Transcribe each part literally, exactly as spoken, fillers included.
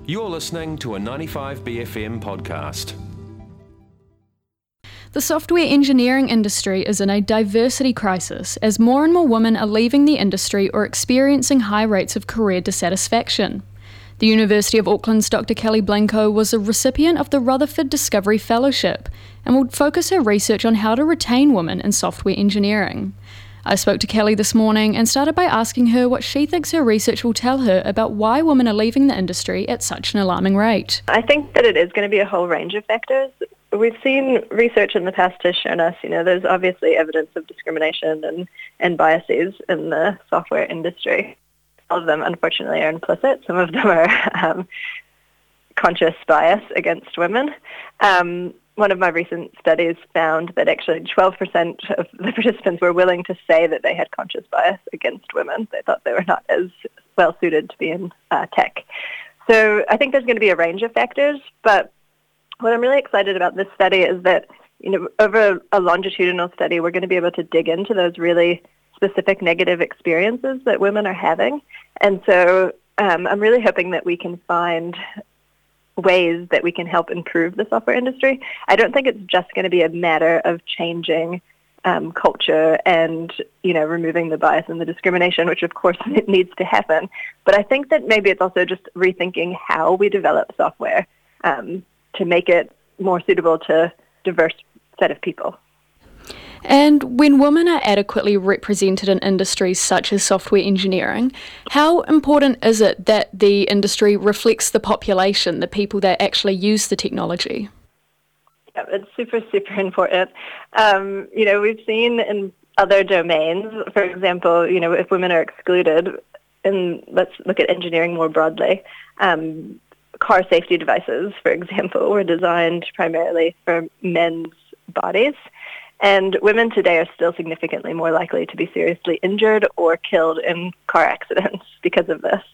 You're listening to a ninety-five B F M podcast. The software engineering industry is in a diversity crisis as more and more women are leaving the industry or experiencing high rates of career dissatisfaction. The University of Auckland's Doctor Kelly Blanco was a recipient of the Rutherford Discovery Fellowship and will focus her research on how to retain women in software engineering. I spoke to Kelly this morning and started by asking her what she thinks her research will tell her about why women are leaving the industry at such an alarming rate. I think that it is going to be a whole range of factors. We've seen research in the past has shown us, you know, there's obviously evidence of discrimination and, and biases in the software industry. All of them, unfortunately, are implicit. Some of them are um, conscious bias against women. Um, one of my recent studies found that actually twelve percent of the participants were willing to say that they had conscious bias against women. They thought they were not as well suited to be in uh, tech. So I think there's going to be a range of factors, but what I'm really excited about this study is that, you know, over a longitudinal study, we're going to be able to dig into those really specific negative experiences that women are having. And so um, I'm really hoping that we can find ways that we can help improve the software industry. I don't think it's just going to be a matter of changing um, culture and, you know, removing the bias and the discrimination, which of course it needs to happen. But I think that maybe it's also just rethinking how we develop software um, to make it more suitable to a diverse set of people. And when women are adequately represented in industries such as software engineering, how important is it that the industry reflects the population, the people that actually use the technology? Yeah, it's super, super important. Um, you know, we've seen in other domains, for example, you know, if women are excluded, and let's look at engineering more broadly, um, car safety devices, for example, were designed primarily for men's bodies. And women today are still significantly more likely to be seriously injured or killed in car accidents because of this.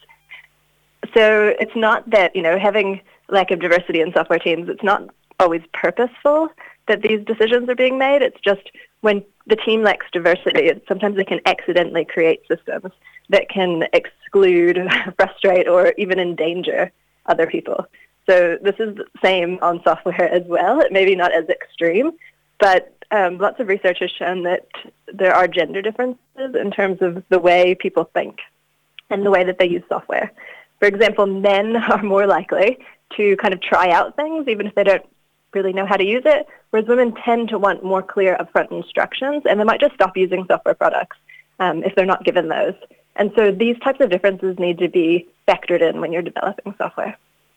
So it's not that, you know, having lack of diversity in software teams, it's not always purposeful that these decisions are being made. It's just when the team lacks diversity, it, sometimes they can accidentally create systems that can exclude, frustrate, or even endanger other people. So this is the same on software as well. It may be not as extreme, but um, lots of research has shown that there are gender differences in terms of the way people think and the way that they use software. For example, men are more likely to kind of try out things even if they don't really know how to use it, whereas women tend to want more clear upfront instructions, and they might just stop using software products um, if they're not given those. And so these types of differences need to be factored in when you're developing software.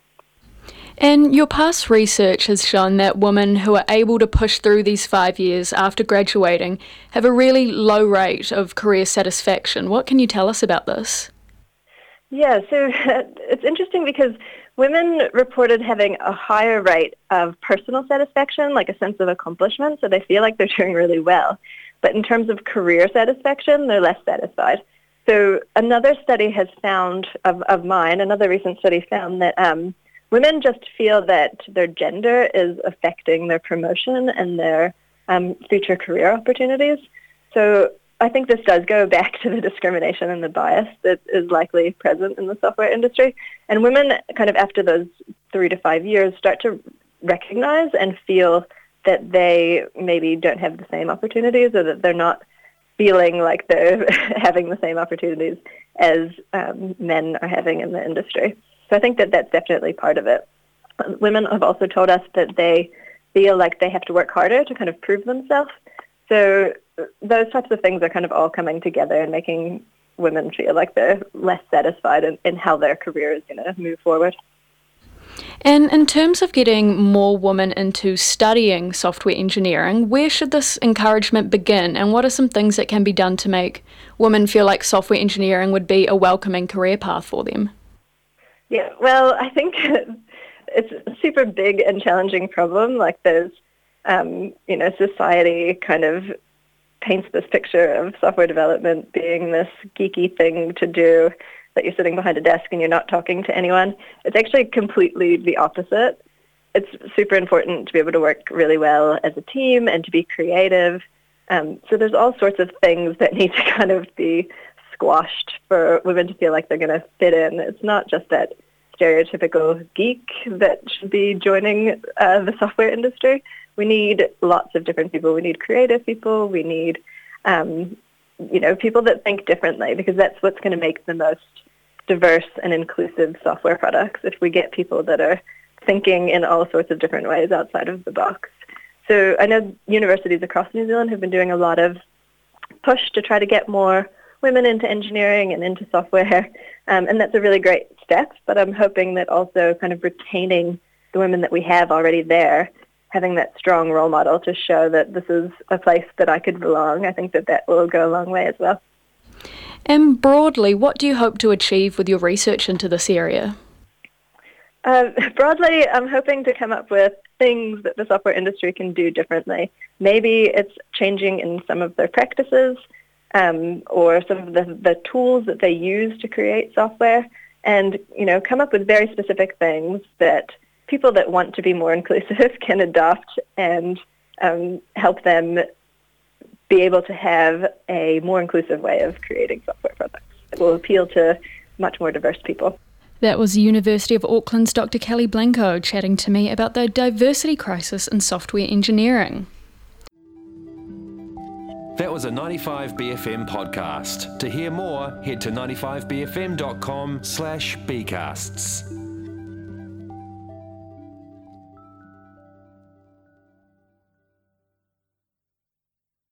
And your past research has shown that women who are able to push through these five years after graduating have a really low rate of career satisfaction. What can you tell us about this? Yeah, so it's interesting because women reported having a higher rate of personal satisfaction, like a sense of accomplishment, so they feel like they're doing really well. But in terms of career satisfaction, they're less satisfied. So another study has found, of, of mine, another recent study found that um, women just feel that their gender is affecting their promotion and their um, future career opportunities. So I think this does go back to the discrimination and the bias that is likely present in the software industry. And women kind of after those three to five years start to recognize and feel that they maybe don't have the same opportunities or that they're not feeling like they're having the same opportunities as um, men are having in the industry. So I think that that's definitely part of it. Women have also told us that they feel like they have to work harder to kind of prove themselves. So those types of things are kind of all coming together and making women feel like they're less satisfied in, in how their career is going to move forward. And in terms of getting more women into studying software engineering, where should this encouragement begin, and what are some things that can be done to make women feel like software engineering would be a welcoming career path for them? Yeah, well, I think it's a super big and challenging problem. Like there's, um, you know, society kind of paints this picture of software development being this geeky thing to do, that you're sitting behind a desk and you're not talking to anyone. It's actually completely the opposite. It's super important to be able to work really well as a team and to be creative. Um, so there's all sorts of things that need to kind of be squashed for women to feel like they're going to fit in. It's not just that stereotypical geek that should be joining uh, the software industry. We need lots of different people. We need creative people. We need, um, you know, people that think differently, because that's what's going to make the most diverse and inclusive software products, if we get people that are thinking in all sorts of different ways outside of the box. So I know universities across New Zealand have been doing a lot of push to try to get more women into engineering and into software, um, and that's a really great step, but I'm hoping that also kind of retaining the women that we have already there, having that strong role model to show that this is a place that I could belong, I think that that will go a long way as well. And broadly, what do you hope to achieve with your research into this area? Uh, broadly, I'm hoping to come up with things that the software industry can do differently. Maybe it's changing in some of their practices, um, or some of the, the tools that they use to create software, and, you know, come up with very specific things that people that want to be more inclusive can adopt, and um, help them be able to have a more inclusive way of creating software products that will appeal to much more diverse people. That was the University of Auckland's Doctor Kelly Blanco chatting to me about the diversity crisis in software engineering. That was a ninety-five B F M podcast. To hear more, head to ninety-five b f m dot com slash b casts.